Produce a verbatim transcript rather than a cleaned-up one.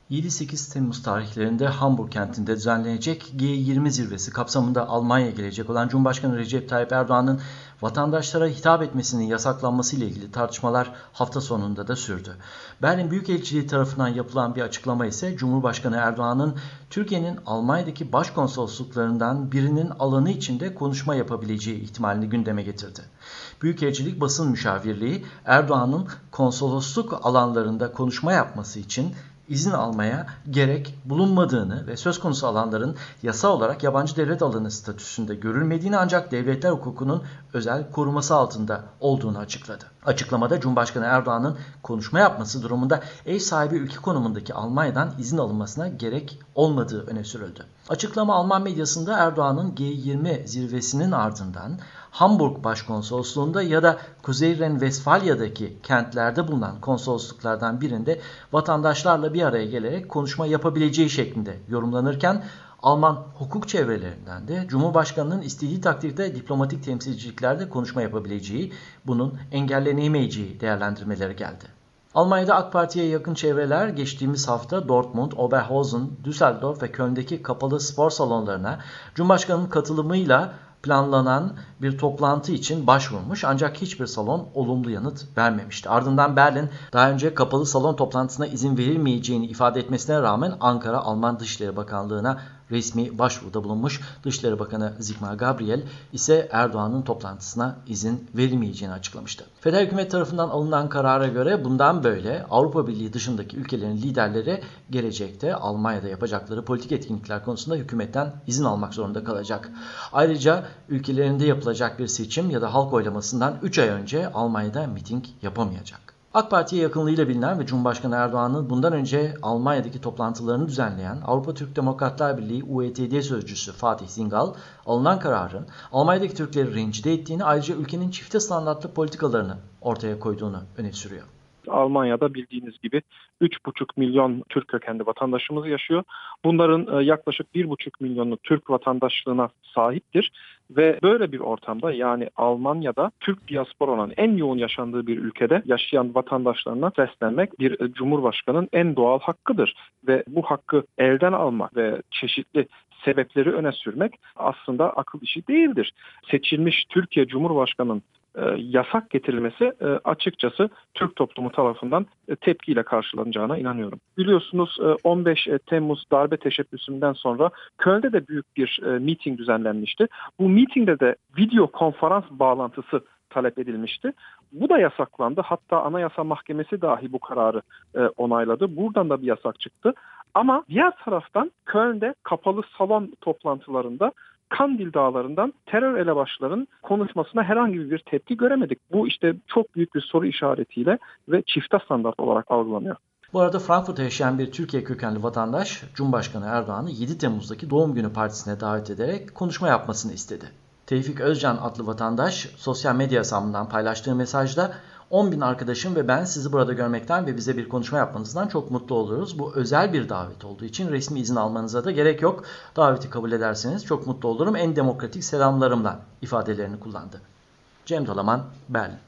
yedi sekiz Temmuz tarihlerinde Hamburg kentinde düzenlenecek G yirmi zirvesi kapsamında Almanya'ya gelecek olan Cumhurbaşkanı Recep Tayyip Erdoğan'ın vatandaşlara hitap etmesinin yasaklanması ile ilgili tartışmalar hafta sonunda da sürdü. Berlin Büyükelçiliği tarafından yapılan bir açıklama ise Cumhurbaşkanı Erdoğan'ın Türkiye'nin Almanya'daki başkonsolosluklarından birinin alanı içinde konuşma yapabileceği ihtimalini gündeme getirdi. Büyükelçilik Basın Müşavirliği Erdoğan'ın konsolosluk alanlarında konuşma yapması için izin almaya gerek bulunmadığını ve söz konusu alanların yasal olarak yabancı devlet alanı statüsünde görülmediğini ancak devletler hukukunun özel koruması altında olduğunu açıkladı. Açıklamada Cumhurbaşkanı Erdoğan'ın konuşma yapması durumunda ev sahibi ülke konumundaki Almanya'dan izin alınmasına gerek olmadığı öne sürüldü. Açıklama Alman medyasında Erdoğan'ın G yirmi zirvesinin ardından Hamburg Başkonsolosluğu'nda ya da Kuzey Ren-Vesfalya'daki kentlerde bulunan konsolosluklardan birinde vatandaşlarla bir araya gelerek konuşma yapabileceği şeklinde yorumlanırken Alman hukuk çevrelerinden de Cumhurbaşkanı'nın istediği takdirde diplomatik temsilciliklerde konuşma yapabileceği, bunun engellenemeyeceği değerlendirmeleri geldi. Almanya'da AK Parti'ye yakın çevreler geçtiğimiz hafta Dortmund, Oberhausen, Düsseldorf ve Köln'deki kapalı spor salonlarına Cumhurbaşkanı'nın katılımıyla planlanan bir toplantı için başvurmuş ancak hiçbir salon olumlu yanıt vermemişti. Ardından Berlin daha önce kapalı salon toplantısına izin verilmeyeceğini ifade etmesine rağmen Ankara Alman Dışişleri Bakanlığı'na resmi başvuruda bulunmuş. Dışişleri Bakanı Sigmar Gabriel ise Erdoğan'ın toplantısına izin verilmeyeceğini açıklamıştı. Federal hükümet tarafından alınan karara göre bundan böyle Avrupa Birliği dışındaki ülkelerin liderleri gelecekte Almanya'da yapacakları politik etkinlikler konusunda hükümetten izin almak zorunda kalacak. Ayrıca ülkelerinde yapılacak bir seçim ya da halk oylamasından üç ay önce Almanya'da miting yapamayacak. AK Parti'ye yakınlığıyla bilinen ve Cumhurbaşkanı Erdoğan'ın bundan önce Almanya'daki toplantılarını düzenleyen Avrupa Türk Demokratlar Birliği U E T D sözcüsü Fatih Zingal, alınan kararın Almanya'daki Türkleri rencide ettiğini, ayrıca ülkenin çifte standartlı politikalarını ortaya koyduğunu öne sürüyor. Almanya'da bildiğiniz gibi üç buçuk milyon Türk kökenli vatandaşımız yaşıyor. Bunların yaklaşık bir buçuk milyonu Türk vatandaşlığına sahiptir. Ve böyle bir ortamda, yani Almanya'da Türk diasporanın en yoğun yaşandığı bir ülkede yaşayan vatandaşlarına seslenmek bir cumhurbaşkanının en doğal hakkıdır. Ve bu hakkı elden almak ve çeşitli sebepleri öne sürmek aslında akıl işi değildir. Seçilmiş Türkiye Cumhurbaşkanı'nın yasak getirilmesi açıkçası Türk toplumu tarafından tepkiyle karşılanacağına inanıyorum. Biliyorsunuz on beş Temmuz darbe teşebbüsünden sonra Köln'de de büyük bir miting düzenlenmişti. Bu mitingde de video konferans bağlantısı talep edilmişti. Bu da yasaklandı. Hatta Anayasa Mahkemesi dahi bu kararı onayladı. Buradan da bir yasak çıktı. Ama diğer taraftan Köln'de kapalı salon toplantılarında Kandil Dağları'ndan terör elebaşların konuşmasına herhangi bir tepki göremedik. Bu işte çok büyük bir soru işaretiyle ve çifte standart olarak algılanıyor. Bu arada Frankfurt'ta yaşayan bir Türkiye kökenli vatandaş Cumhurbaşkanı Erdoğan'ı yedi Temmuz'daki doğum günü partisine davet ederek konuşma yapmasını istedi. Tevfik Özcan adlı vatandaş sosyal medya hesabından paylaştığı mesajda on bin arkadaşım ve ben sizi burada görmekten ve bize bir konuşma yapmanızdan çok mutlu oluruz. Bu özel bir davet olduğu için resmi izin almanıza da gerek yok. Daveti kabul ederseniz çok mutlu olurum. En demokratik selamlarımla ifadelerini kullandı. Cem Dalaman, Berlin.